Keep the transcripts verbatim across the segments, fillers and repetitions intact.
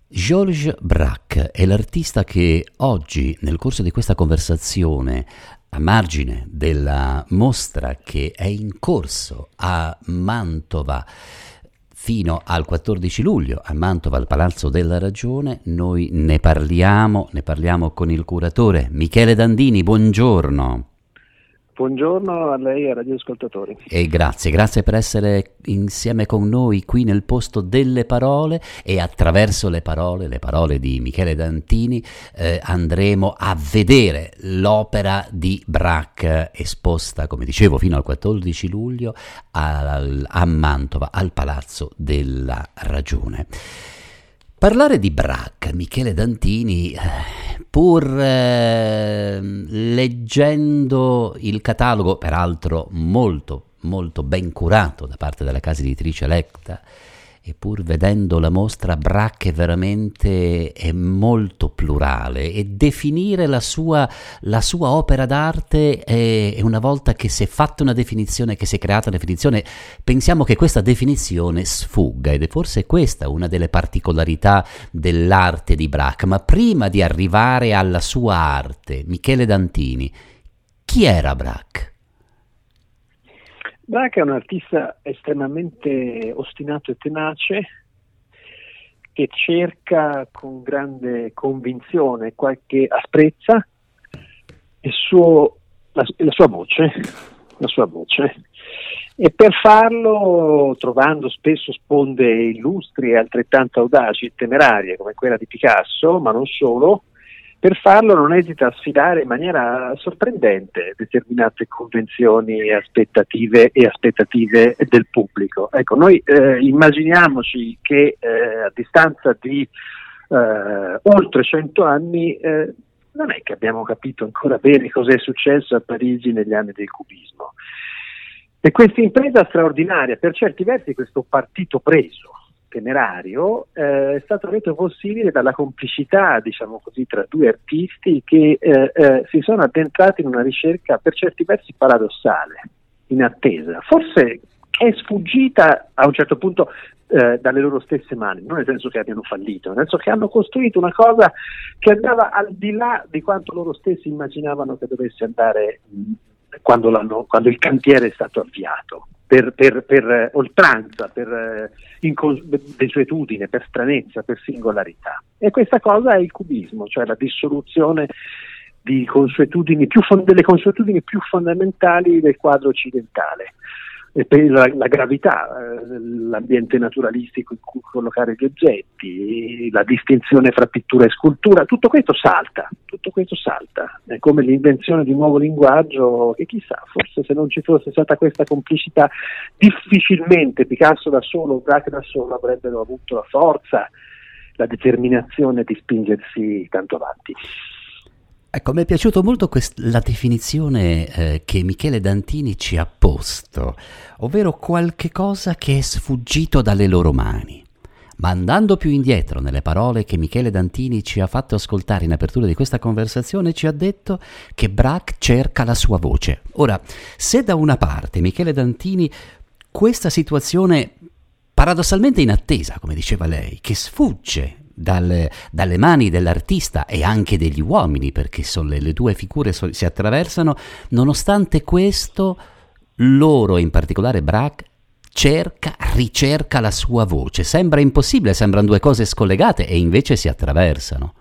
Georges Braque è l'artista che oggi, nel corso di questa conversazione, a margine della mostra che è in corso a Mantova fino al quattordici luglio, a Mantova al Palazzo della Ragione, noi ne parliamo, ne parliamo con il curatore Michele Dandini. Buongiorno. Buongiorno a lei e ai radioascoltatori. E grazie, grazie per essere insieme con noi qui nel posto delle parole, e attraverso le parole, le parole di Michele Dandini, eh, andremo a vedere l'opera di Braque esposta, come dicevo, fino al quattordici luglio a, a Mantova, al Palazzo della Ragione. Parlare di Braque, Michele Dandini, pur eh, leggendo il catalogo, peraltro molto, molto ben curato da parte della casa editrice Lecta, e pur vedendo la mostra, Braque veramente è molto plurale, e definire la sua, la sua opera d'arte è, è una volta che si è fatta una definizione, che si è creata una definizione, pensiamo che questa definizione sfugga, ed è forse questa una delle particolarità dell'arte di Braque. Ma prima di arrivare alla sua arte, Michele Dandini, chi era Braque? Braque è un artista estremamente ostinato e tenace, che cerca con grande convinzione qualche asprezza il suo, la, la sua voce, la sua voce, e per farlo, trovando spesso sponde illustri e altrettanto audaci e temerarie come quella di Picasso, ma non solo, per farlo non esita a sfidare in maniera sorprendente determinate convenzioni e aspettative e aspettative del pubblico. Ecco, noi eh, immaginiamoci che eh, a distanza di eh, oltre cento anni eh, non è che abbiamo capito ancora bene cosa è successo a Parigi negli anni del cubismo. E questa impresa straordinaria, per certi versi questo partito preso temerario, eh, è stato reso possibile dalla complicità, diciamo così, tra due artisti che eh, eh, si sono addentrati in una ricerca per certi versi paradossale, inattesa, forse è sfuggita a un certo punto eh, dalle loro stesse mani, non nel senso che abbiano fallito, nel senso che hanno costruito una cosa che andava al di là di quanto loro stessi immaginavano che dovesse andare mh, quando, l'hanno, quando il cantiere è stato avviato. Per, per, per oltranza, per eh, incons- desuetudine, per stranezza, per singolarità. E questa cosa è il cubismo, cioè la dissoluzione di consuetudini più fond- delle consuetudini più fondamentali del quadro occidentale. E per la, la gravità, eh, l'ambiente naturalistico in cui collocare gli oggetti, la distinzione fra pittura e scultura, tutto questo salta, tutto questo salta. È come l'invenzione di un nuovo linguaggio che, chissà, forse se non ci fosse stata questa complicità, difficilmente Picasso da solo o Braque da solo avrebbero avuto la forza, la determinazione di spingersi tanto avanti. Ecco, mi è piaciuto molto quest- la definizione eh, che Michele Dandini ci ha posto, ovvero qualche cosa che è sfuggito dalle loro mani. Ma andando più indietro nelle parole che Michele Dandini ci ha fatto ascoltare in apertura di questa conversazione, ci ha detto che Braque cerca la sua voce. Ora, se da una parte Michele Dandini questa situazione paradossalmente inattesa, come diceva lei, che sfugge Dalle, dalle mani dell'artista e anche degli uomini, perché sono le, le due figure so, si attraversano, nonostante questo loro, in particolare Braque, cerca, ricerca la sua voce. Sembra impossibile, sembrano due cose scollegate, e invece si attraversano.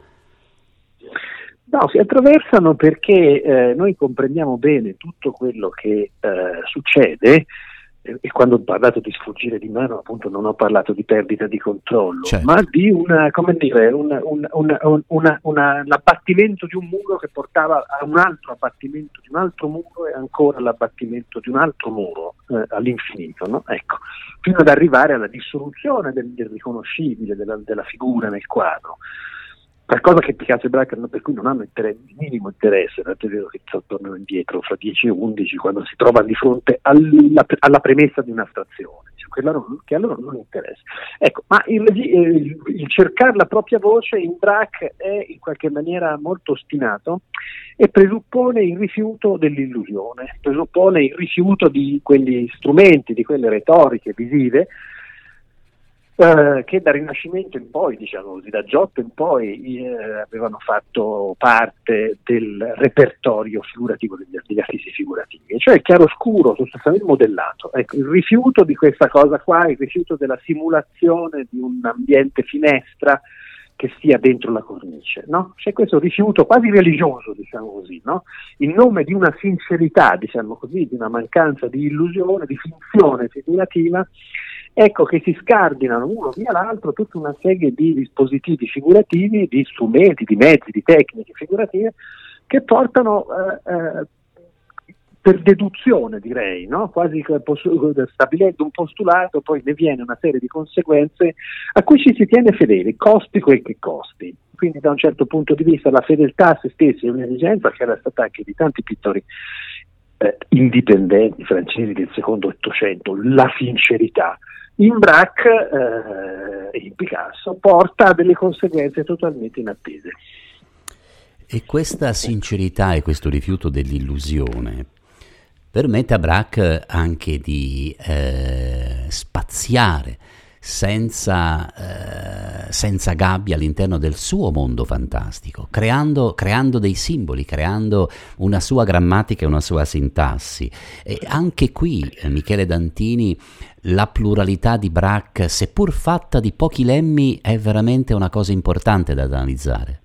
No, si attraversano perché eh, noi comprendiamo bene tutto quello che eh, succede. E quando ho parlato di sfuggire di mano, appunto, non ho parlato di perdita di controllo, certo, ma di una, come dire, un, un, un, una, una, l'abbattimento di un muro che portava a un altro abbattimento di un altro muro e ancora l'abbattimento di un altro muro eh, all'infinito, no? Ecco, fino ad arrivare alla dissoluzione del, del riconoscibile, della, della figura nel quadro. Qualcosa che Picasso e Braque, per cui non hanno interesse, minimo interesse, tanto è vero che tornano indietro fra dieci e undici quando si trovano di fronte alla, alla premessa di un'astrazione, cioè che, a loro, che a loro non interessa. Ecco, ma il, il, il cercare la propria voce in Braque è in qualche maniera molto ostinato e presuppone il rifiuto dell'illusione, presuppone il rifiuto di quegli strumenti, di quelle retoriche visive eh, che dal Rinascimento in poi, diciamo così, da Giotto in poi eh, avevano fatto parte del repertorio figurativo degli, degli artisti figurativi, cioè il chiaroscuro sostanzialmente modellato. Ecco, il rifiuto di questa cosa qua, il rifiuto della simulazione di un ambiente finestra che stia dentro la cornice, no? C'è questo rifiuto quasi religioso, diciamo così, no? In nome di una sincerità, diciamo così, di una mancanza di illusione, di finzione figurativa, ecco che si scardinano uno via l'altro tutta una serie di dispositivi figurativi, di strumenti, di mezzi, di tecniche figurative che portano eh, eh, per deduzione, direi, no? Quasi stabilendo un postulato, poi ne viene una serie di conseguenze a cui ci si tiene fedeli, costi quel che costi. Quindi da un certo punto di vista la fedeltà a se stessi è un'esigenza che era stata anche di tanti pittori eh, indipendenti francesi del secondo Ottocento, la sincerità. In Braque e eh, in Picasso porta a delle conseguenze totalmente inattese. E questa sincerità e questo rifiuto dell'illusione permette a Braque anche di eh, spaziare senza, eh, senza gabbia all'interno del suo mondo fantastico, creando, creando dei simboli, creando una sua grammatica e una sua sintassi. E anche qui, eh, Michele Dantini, la pluralità di Braque, seppur fatta di pochi lemmi, è veramente una cosa importante da analizzare.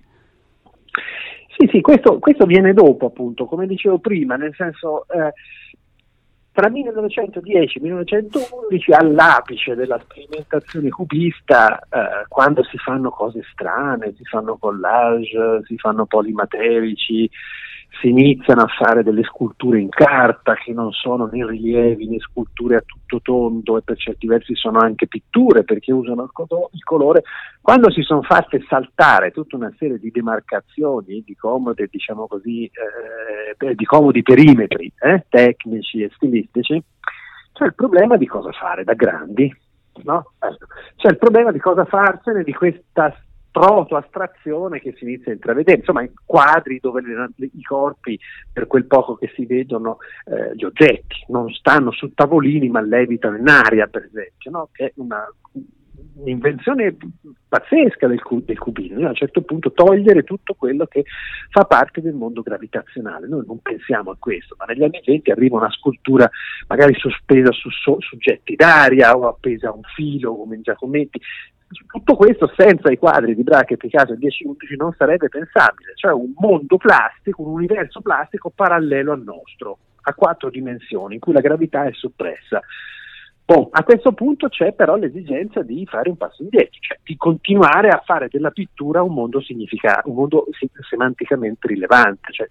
Sì, sì, questo, questo viene dopo, appunto, come dicevo prima, nel senso, eh, tra millenovecentodieci e millenovecentoundici, all'apice della sperimentazione cubista, eh, quando si fanno cose strane, si fanno collage, si fanno polimaterici, si iniziano a fare delle sculture in carta che non sono né rilievi né sculture a tutto tondo, e per certi versi sono anche pitture perché usano il, co- il colore. Quando si sono fatte saltare tutta una serie di demarcazioni, di comode, diciamo così, eh, di comodi perimetri eh, tecnici e stilistici, c'è il problema di cosa fare da grandi, no? C'è il problema di cosa farsene di questa proto-astrazione che si inizia a intravedere, insomma, in quadri dove le, i corpi, per quel poco che si vedono, eh, gli oggetti non stanno su tavolini ma levitano in aria, per esempio, no? Che è una un'invenzione pazzesca del, cu- del cubismo, a un certo punto togliere tutto quello che fa parte del mondo gravitazionale. Noi non pensiamo a questo, ma negli anni venti arriva una scultura magari sospesa su so- soggetti d'aria o appesa a un filo come in Giacometti. Tutto questo senza i quadri di Braque e Picasso del dieci undici non sarebbe pensabile, cioè un mondo plastico, un universo plastico parallelo al nostro, a quattro dimensioni, in cui la gravità è soppressa. Bon, a questo punto c'è però l'esigenza di fare un passo indietro, cioè di continuare a fare della pittura un mondo significato, un mondo semanticamente rilevante, cioè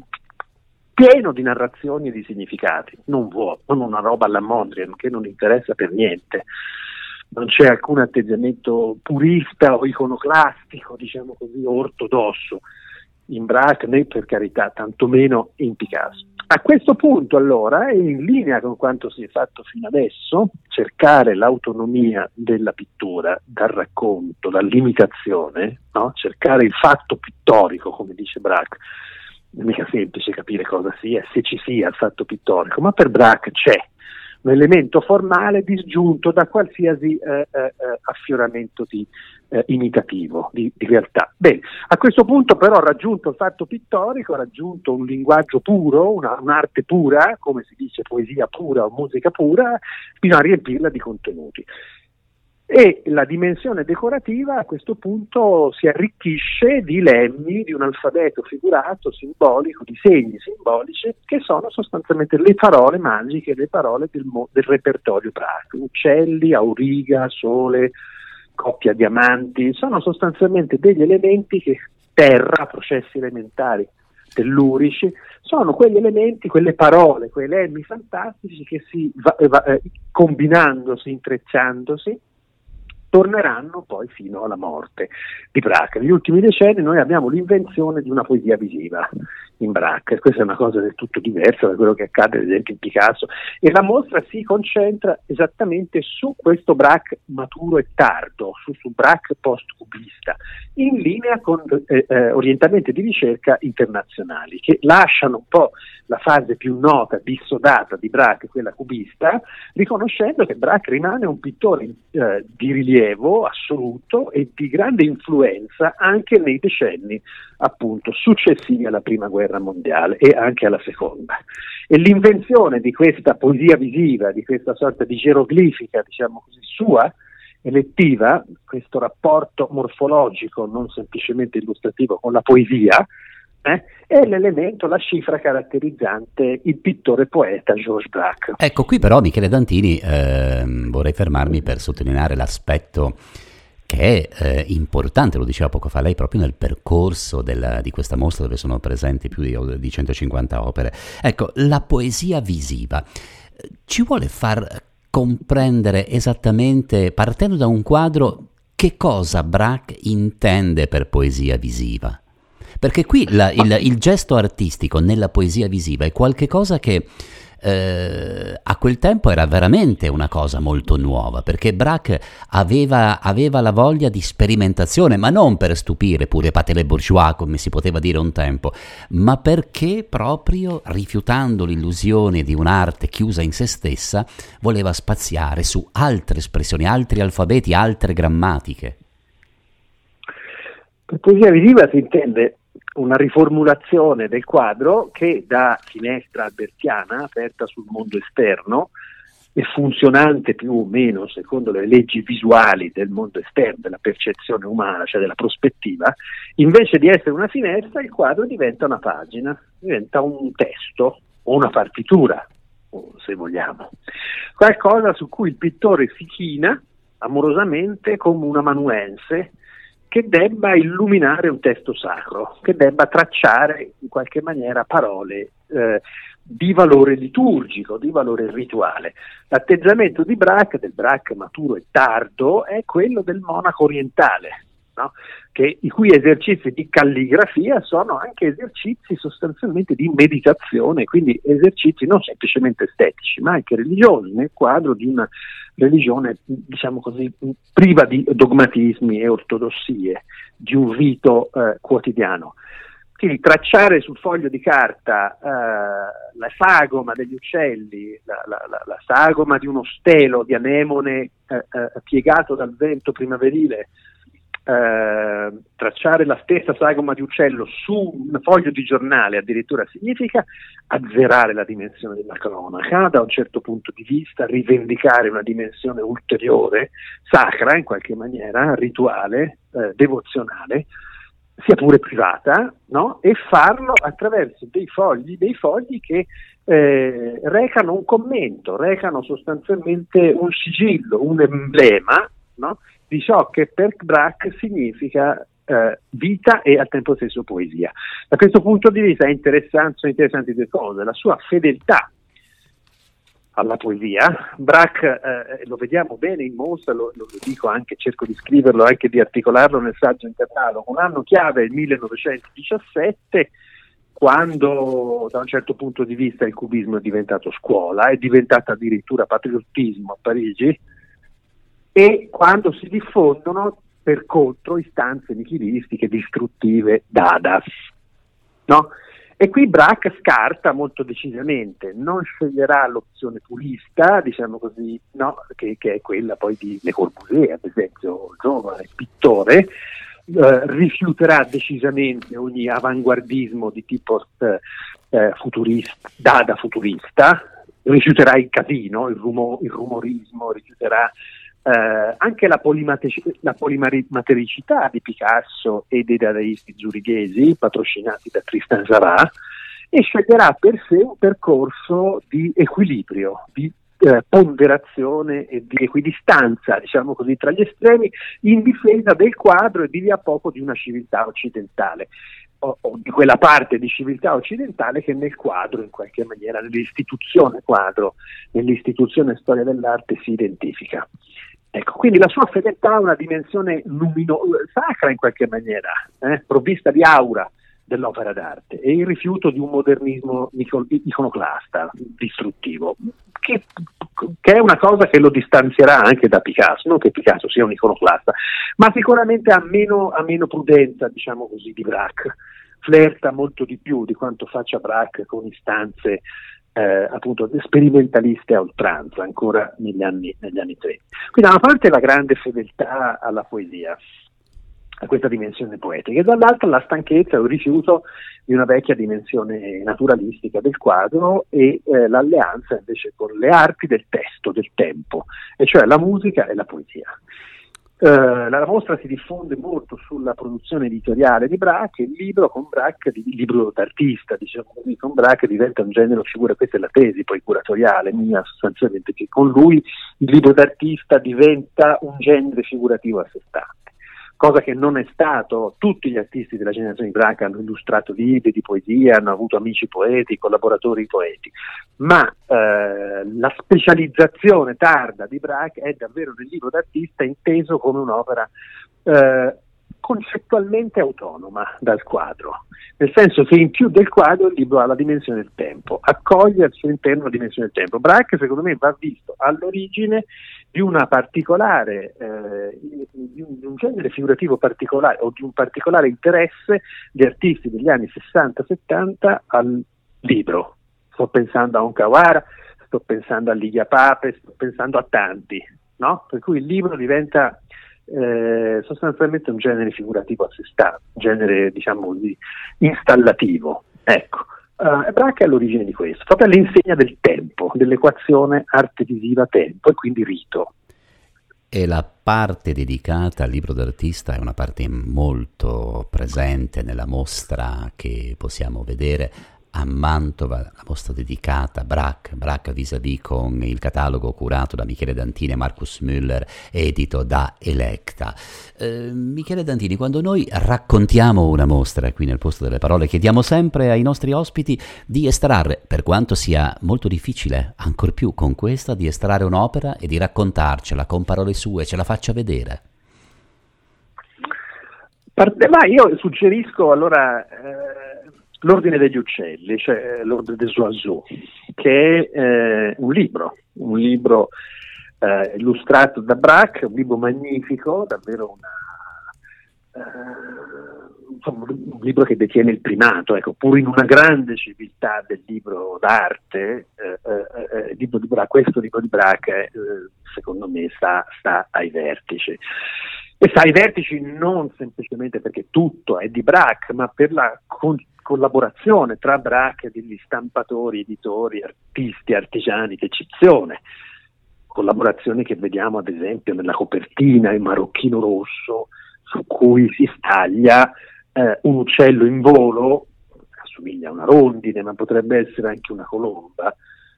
pieno di narrazioni e di significati, non vuoto, non una roba alla Mondrian che non interessa per niente. Non c'è alcun atteggiamento purista o iconoclastico, diciamo così, ortodosso in Braque, né per carità, tantomeno in Picasso. A questo punto, allora, è in linea con quanto si è fatto fino adesso, cercare l'autonomia della pittura dal racconto, dall'imitazione, no? Cercare il fatto pittorico, come dice Braque. Non è mica semplice capire cosa sia, se ci sia il fatto pittorico, ma per Braque c'è un elemento formale disgiunto da qualsiasi eh, eh, affioramento di eh, imitativo, di, di realtà. Bene, a questo punto però raggiunto il fatto pittorico, raggiunto un linguaggio puro, una, un'arte pura, come si dice poesia pura o musica pura, bisogna riempirla di contenuti. E la dimensione decorativa a questo punto si arricchisce di lemmi, di un alfabeto figurato, simbolico, di segni simbolici, che sono sostanzialmente le parole magiche, le parole del, mo- del repertorio Braque. Uccelli, auriga, sole, coppia diamanti, sono sostanzialmente degli elementi che terra, processi elementari tellurici, sono quegli elementi, quelle parole, quei lemmi fantastici che si va, va, eh, combinandosi, intrecciandosi, torneranno poi fino alla morte di Braque. Negli ultimi decenni noi abbiamo l'invenzione di una poesia visiva in Braque, questa è una cosa del tutto diversa da quello che accade ad esempio in Picasso, e la mostra si concentra esattamente su questo Braque maturo e tardo, su, su Braque post-cubista, in linea con eh, eh, orientamenti di ricerca internazionali che lasciano un po' la fase più nota, dissodata di Braque, quella cubista, riconoscendo che Braque rimane un pittore eh, di rilievo rilievo assoluto e di grande influenza anche nei decenni appunto successivi alla prima guerra mondiale e anche alla seconda. E l'invenzione di questa poesia visiva, di questa sorta di geroglifica, diciamo così, sua, elettiva, questo rapporto morfologico non semplicemente illustrativo con la poesia, eh, è l'elemento, la cifra caratterizzante il pittore poeta Georges Braque. Ecco, qui però Michele Dantini, eh, vorrei fermarmi per sottolineare l'aspetto che è eh, importante, lo diceva poco fa lei, proprio nel percorso della, di questa mostra dove sono presenti più di, di centocinquanta opere. Ecco, la poesia visiva ci vuole far comprendere esattamente, partendo da un quadro, che cosa Braque intende per poesia visiva. Perché qui la, il, il gesto artistico nella poesia visiva è qualche cosa che eh, a quel tempo era veramente una cosa molto nuova, perché Braque aveva, aveva la voglia di sperimentazione, ma non per stupire pure Paté le bourgeois, come si poteva dire un tempo, ma perché proprio, rifiutando l'illusione di un'arte chiusa in se stessa, voleva spaziare su altre espressioni, altri alfabeti, altre grammatiche. Per poesia visiva si intende una riformulazione del quadro che da finestra albertiana aperta sul mondo esterno e funzionante più o meno secondo le leggi visuali del mondo esterno, della percezione umana, cioè della prospettiva, invece di essere una finestra il quadro diventa una pagina, diventa un testo o una partitura, se vogliamo, qualcosa su cui il pittore si china amorosamente come un amanuense che debba illuminare un testo sacro, che debba tracciare in qualche maniera parole eh, di valore liturgico, di valore rituale. L'atteggiamento di Braque, del Braque maturo e tardo, è quello del monaco orientale, no? Che, i cui esercizi di calligrafia sono anche esercizi sostanzialmente di meditazione, quindi esercizi non semplicemente estetici, ma anche religiosi, nel quadro di una religione, diciamo così, priva di dogmatismi e ortodossie, di un rito eh, quotidiano. Quindi tracciare sul foglio di carta eh, la sagoma degli uccelli, la, la, la, la sagoma di uno stelo di anemone eh, eh, piegato dal vento primaverile, eh, tracciare la stessa sagoma di uccello su un foglio di giornale addirittura significa azzerare la dimensione della cronaca, da un certo punto di vista rivendicare una dimensione ulteriore, sacra in qualche maniera, rituale, eh, devozionale, sia pure privata, no? E farlo attraverso dei fogli, dei fogli che eh, recano un commento, recano sostanzialmente un sigillo, un emblema, no? Di ciò che per Braque significa eh, vita e al tempo stesso poesia. Da questo punto di vista è interessante, sono interessanti due cose: la sua fedeltà alla poesia. Braque, eh, lo vediamo bene in mostra, lo, lo dico anche, cerco di scriverlo, anche di articolarlo nel saggio in catalogo. Un anno chiave è il millenovecentodiciassette, quando da un certo punto di vista il cubismo è diventato scuola, è diventato addirittura patriottismo a Parigi, e quando si diffondono per contro istanze nichilistiche, distruttive, Dada, no? E qui Braque scarta molto decisamente, non sceglierà l'opzione purista, diciamo così, no? che, che è quella poi di Le Corbusier, ad esempio, giovane pittore, eh, rifiuterà decisamente ogni avanguardismo di tipo eh, eh, futurista, Dada futurista, rifiuterà il casino, il, rumo, il rumorismo, rifiuterà Eh, anche la, polimate- la polimatericità di Picasso e dei dadaisti zurighesi, patrocinati da Tristan Tzara, e sceglierà per sé un percorso di equilibrio, di eh, ponderazione e di equidistanza, diciamo così, tra gli estremi, in difesa del quadro e di lì a poco di una civiltà occidentale, o, o di quella parte di civiltà occidentale che nel quadro, in qualche maniera, nell'istituzione quadro, nell'istituzione storia dell'arte si identifica. Ecco, quindi la sua fedeltà ha una dimensione lumino- sacra in qualche maniera, eh, provvista di aura dell'opera d'arte, e il rifiuto di un modernismo iconoclasta, distruttivo, che, che è una cosa che lo distanzierà anche da Picasso, non che Picasso sia un iconoclasta, ma sicuramente ha meno, ha meno prudenza, diciamo così, di Braque. Flirta molto di più di quanto faccia Braque con istanze eh, appunto sperimentaliste a oltranza, ancora negli anni, negli anni trenta. Quindi da una parte la grande fedeltà alla poesia, a questa dimensione poetica, e dall'altra la stanchezza e il rifiuto di una vecchia dimensione naturalistica del quadro e eh, l'alleanza invece con le arti del testo, del tempo, e cioè la musica e la poesia. Uh, la mostra si diffonde molto sulla produzione editoriale di Braque, il libro con Braque, il libro d'artista, diciamo così, con Braque diventa un genere figura, questa è la tesi poi curatoriale mia sostanzialmente, che con lui il libro d'artista diventa un genere figurativo a sé stante, cosa che non è stato. Tutti gli artisti della generazione di Braque hanno illustrato libri di poesia, hanno avuto amici poeti, collaboratori poeti, ma eh, la specializzazione tarda di Braque è davvero nel libro d'artista inteso come un'opera eh, concettualmente autonoma dal quadro, nel senso che in più del quadro il libro ha la dimensione del tempo, accoglie al suo interno la dimensione del tempo. Braque secondo me va visto all'origine di una particolare, eh, di, un, di un genere figurativo particolare o di un particolare interesse di artisti degli anni sessanta settanta al libro. Sto pensando a Onkawara, sto pensando a Ligia Pape, sto pensando a tanti, no? Per cui il libro diventa eh, sostanzialmente un genere figurativo a sé stante, un genere diciamo di, installativo. Ecco. Uh, Braque è all'origine di questo, proprio all'insegna del tempo, dell'equazione arte visiva tempo e quindi rito. E la parte dedicata al libro d'artista è una parte molto presente nella mostra che possiamo vedere a Mantova, la mostra dedicata a Braque, Braque vis-à-vis, con il catalogo curato da Michele Dantini e Marcus Müller, edito da Electa. Eh, Michele Dantini, quando noi raccontiamo una mostra qui nel Posto delle Parole, chiediamo sempre ai nostri ospiti di estrarre, per quanto sia molto difficile, ancor più con questa, di estrarre un'opera e di raccontarcela con parole sue, ce la faccia vedere. Parte, ma io suggerisco allora eh, L'Ordine degli Uccelli, cioè l'Ordre des Oiseaux, che è eh, un libro, un libro eh, illustrato da Braque, un libro magnifico, davvero una, eh, insomma, un libro che detiene il primato, ecco, pur in una grande civiltà del libro d'arte, eh, eh, il libro di Braque, questo libro di Braque, eh, secondo me sta, sta ai vertici. E sta ai vertici non semplicemente perché tutto è di Braque, ma per la con- collaborazione tra Braque e degli stampatori, editori, artisti, artigiani d'eccezione. Collaborazioni che vediamo ad esempio nella copertina, il marocchino rosso, su cui si staglia eh, un uccello in volo, assomiglia a una rondine, ma potrebbe essere anche una colomba,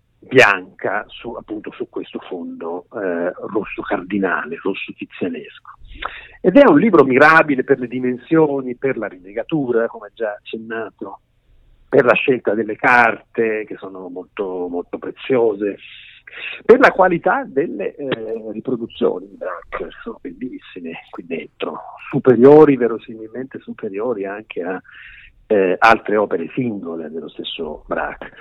bianca su, appunto su questo fondo eh, rosso cardinale, rosso tizianesco. Ed è un libro mirabile per le dimensioni, per la rilegatura, come già accennato, per la scelta delle carte che sono molto, molto preziose, per la qualità delle eh, riproduzioni, che sono bellissime qui dentro, superiori, verosimilmente superiori anche a eh, altre opere singole dello stesso Braque.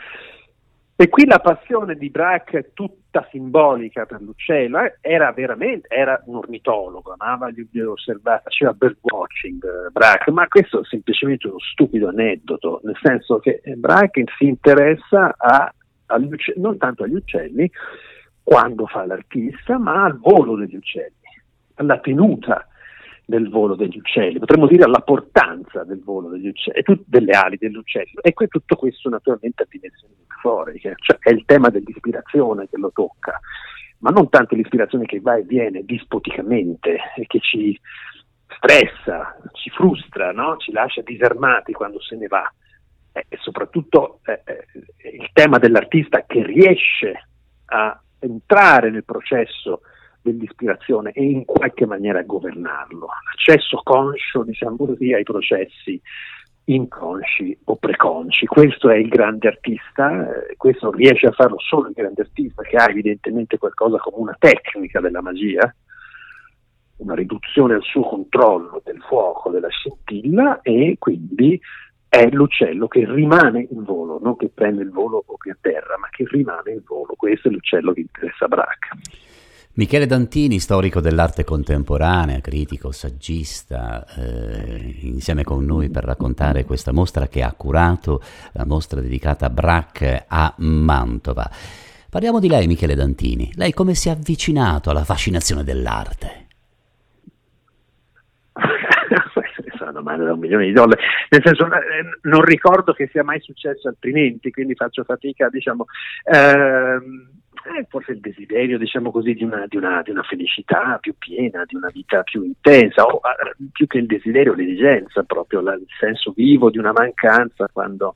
E qui la passione di Braque, tutta simbolica per l'uccello, eh, era veramente, era un ornitologo, amava gli osservati, faceva birdwatching eh, Braque, ma questo è semplicemente uno stupido aneddoto, nel senso che Braque si interessa a, agli uccelli, non tanto agli uccelli, quando fa l'artista, ma al volo degli uccelli, alla tenuta del volo degli uccelli, potremmo dire alla portanza del volo degli uccelli, tut- delle ali dell'uccello, e que- tutto questo naturalmente a dimensioni metaforiche, cioè è il tema dell'ispirazione che lo tocca, ma non tanto l'ispirazione che va e viene dispoticamente e che ci stressa, ci frustra, no? Ci lascia disarmati quando se ne va, eh, e soprattutto eh, eh, il tema dell'artista che riesce a entrare nel processo dell'ispirazione e in qualche maniera governarlo, l'accesso conscio, diciamo così, ai processi inconsci o preconsci. Questo è il grande artista, eh, questo riesce a farlo solo il grande artista, che ha evidentemente qualcosa come una tecnica della magia, una riduzione al suo controllo del fuoco, della scintilla, e quindi è l'uccello che rimane in volo, non che prende il volo o che atterra, ma che rimane in volo. Questo è l'uccello che interessa a Braque. Michele Dantini, storico dell'arte contemporanea, critico, saggista, eh, insieme con noi per raccontare questa mostra che ha curato, la mostra dedicata a Braque a Mantova. Parliamo di lei, Michele Dantini. Lei come si è avvicinato alla fascinazione dell'arte? Questa è una domanda da un milione di dollari, nel senso eh, non ricordo che sia mai successo altrimenti, quindi faccio fatica, diciamo, ehm, eh, forse il desiderio, diciamo così, di una, di, una, di una felicità più piena, di una vita più intensa, o eh, più che il desiderio, l'esigenza, proprio la, il senso vivo di una mancanza quando,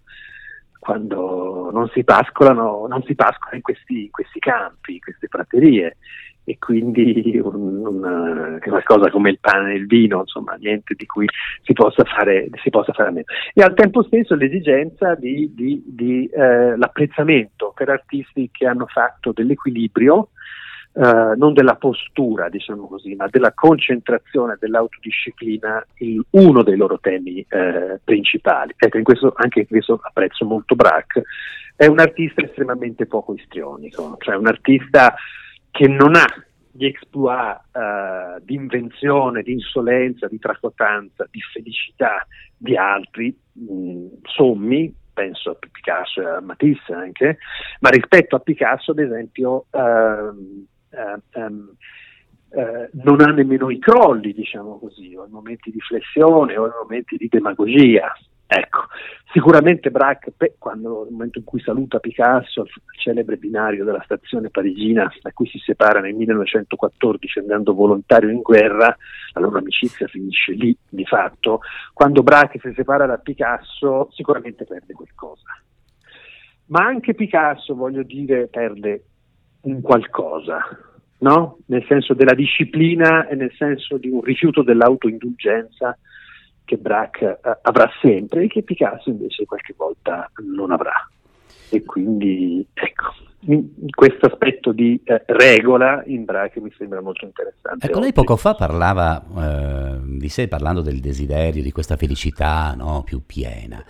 quando non si pascolano, non si pascola in questi, in questi campi, in queste praterie. E quindi un, un, qualcosa come il pane e il vino, insomma, niente di cui si possa fare, si possa fare a meno. E al tempo stesso l'esigenza di, di, di eh, l'apprezzamento per artisti che hanno fatto dell'equilibrio, eh, non della postura, diciamo così, ma della concentrazione, dell'autodisciplina, il, uno dei loro temi eh, principali. Ecco, in questo, anche in questo apprezzo molto Braque. È un artista estremamente poco istrionico, cioè un artista che non ha gli exploit uh, di invenzione, di insolenza, di tracotanza, di felicità di altri mh, sommi, penso a Picasso e a Matisse anche, ma rispetto a Picasso, ad esempio, uh, uh, um, uh, non ha nemmeno i crolli, diciamo così, o i momenti di flessione o i momenti di demagogia. Ecco, sicuramente Braque, quando nel momento in cui saluta Picasso al celebre binario della stazione parigina da cui si separa nel millenovecentoquattordici andando volontario in guerra, la loro amicizia finisce lì di fatto. Quando Braque si separa da Picasso sicuramente perde qualcosa, ma anche Picasso, voglio dire, perde un qualcosa, no? Nel senso della disciplina e nel senso di un rifiuto dell'autoindulgenza che Braque uh, avrà sempre e che Picasso invece qualche volta non avrà. E quindi ecco, in, in questo aspetto di eh, regola in Braque mi sembra molto interessante. Ecco, lei poco fa parlava eh, di sé, parlando del desiderio, di questa felicità, no, più piena.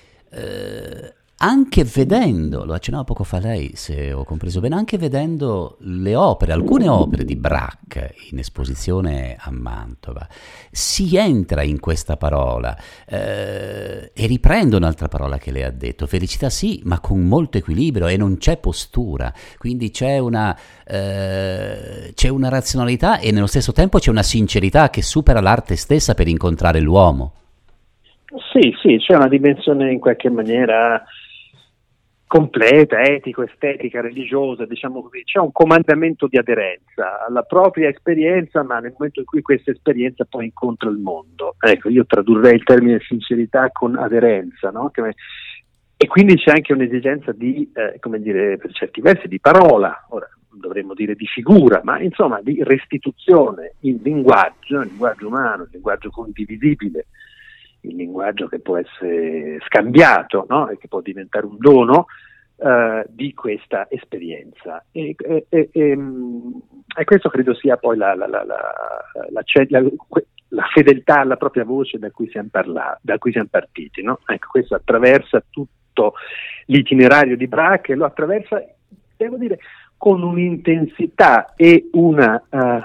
Eh, anche vedendo, lo accennava poco fa lei, se ho compreso bene, anche vedendo le opere, alcune opere di Braque in esposizione a Mantova, si entra in questa parola eh, e riprendo un'altra parola che lei ha detto, felicità sì, ma con molto equilibrio e non c'è postura, quindi c'è una, eh, c'è una razionalità e nello stesso tempo c'è una sincerità che supera l'arte stessa per incontrare l'uomo. Sì, sì, c'è una dimensione in qualche maniera completa, etico, estetica, religiosa, diciamo così, c'è un comandamento di aderenza alla propria esperienza, ma nel momento in cui questa esperienza poi incontra il mondo. Ecco, io tradurrei il termine sincerità con aderenza, no? Che, e quindi c'è anche un'esigenza di, eh, come dire, per certi versi di parola, ora dovremmo dire di figura, ma insomma di restituzione in linguaggio, il linguaggio umano, il linguaggio condivisibile, il linguaggio che può essere scambiato, no? E che può diventare un dono uh, di questa esperienza. E, e, e, e, e questo credo sia poi la, la, la, la, la, la, la fedeltà alla propria voce da cui siamo parlati, da cui siamo partiti, no? Ecco, questo attraversa tutto l'itinerario di Braque e lo attraversa, devo dire, con un'intensità e una uh,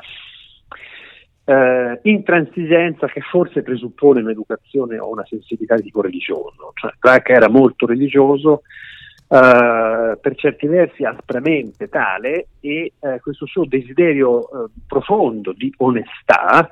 Uh, intransigenza che forse presuppone un'educazione o una sensibilità di tipo religioso. Cioè, Braque era molto religioso, uh, per certi versi aspramente tale, e uh, questo suo desiderio uh, profondo di onestà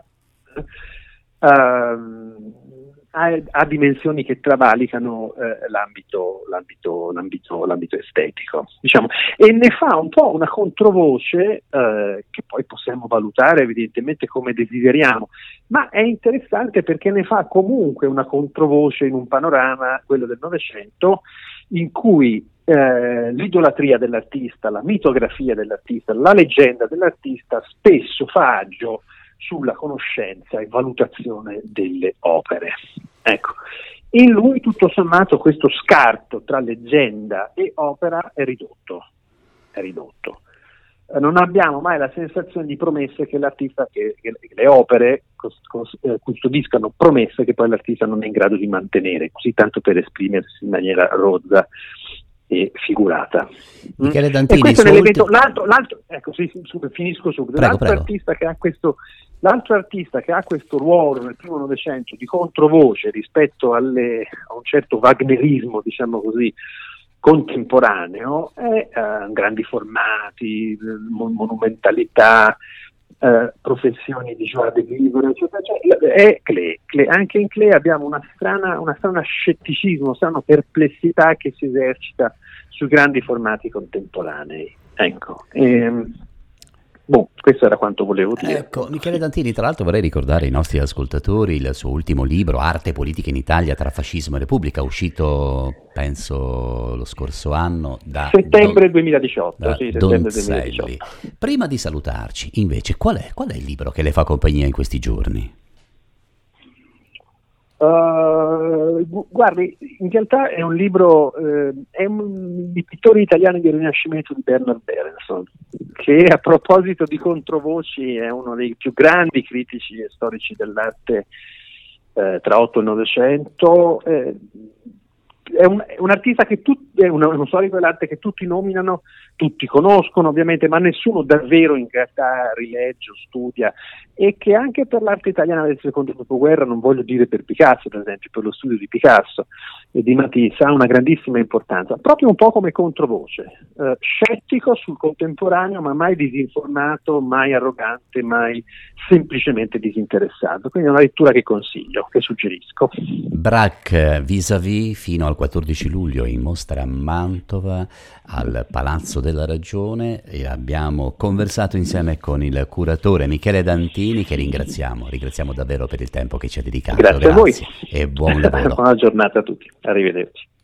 uh, ha, ha dimensioni che travalicano uh, l'ambito, l'ambito, l'ambito, l'ambito estetico, diciamo, e ne fa un po' una controvoce uh, che poi possiamo valutare evidentemente come desideriamo, ma è interessante perché ne fa comunque una controvoce in un panorama, quello del Novecento, in cui eh, l'idolatria dell'artista, la mitografia dell'artista, la leggenda dell'artista spesso fa agio sulla conoscenza e valutazione delle opere. Ecco, in lui tutto sommato questo scarto tra leggenda e opera è ridotto, è ridotto. Eh, non abbiamo mai la sensazione di promesse che l'artista, che, che le opere cos, cos, eh, custodiscano promesse che poi l'artista non è in grado di mantenere, così tanto per esprimersi in maniera rozza e figurata. Michele Dantini, e questo è un elemento, ultimo... l'altro, l'altro, ecco, sì, sì, finisco subito. Prego, l'altro, prego. Artista che ha questo, l'altro artista che ha questo ruolo nel primo Novecento di controvoce rispetto alle, a un certo wagnerismo, diciamo così, contemporaneo, è eh, grandi formati, mon- monumentalità, eh, professioni di joie de vivre, eccetera, eccetera. È Klee. Klee. Anche in Klee abbiamo una strana, una strana scetticismo, una strana perplessità che si esercita sui grandi formati contemporanei. Ecco. Ehm, Boh, questo era quanto volevo dire. Ecco, Michele Dantini, tra l'altro vorrei ricordare ai nostri ascoltatori il suo ultimo libro, Arte e politica in Italia tra fascismo e Repubblica, uscito penso lo scorso anno da settembre Don, duemiladiciotto. da Sì, settembre Donzelli. duemiladiciotto. Prima di salutarci, invece, qual è, qual è il libro che le fa compagnia in questi giorni? Uh, gu- guardi, in realtà è un libro, eh, è un, I pittori italiani del Rinascimento di Bernard Berenson, che a proposito di controvoci è uno dei più grandi critici e storici dell'arte eh, tra otto e Novecento. Eh, è, un, è un artista che tutti, è un, uno storico dell'arte che tutti nominano, tutti conoscono ovviamente, ma nessuno davvero in realtà rilegge o studia, e che anche per l'arte italiana del secondo dopoguerra, non voglio dire per Picasso per esempio, per lo studio di Picasso e di Matisse, ha una grandissima importanza, proprio un po' come controvoce, eh, scettico sul contemporaneo, ma mai disinformato, mai arrogante, mai semplicemente disinteressato. Quindi è una lettura che consiglio, che suggerisco. Braque vis-à-vis fino al quattordici luglio in mostra a Mantova al Palazzo della Ragione, e abbiamo conversato insieme con il curatore Michele Dantini, che ringraziamo, ringraziamo davvero per il tempo che ci ha dedicato. Grazie, Grazie a voi e buon lavoro. Buona giornata a tutti, arrivederci.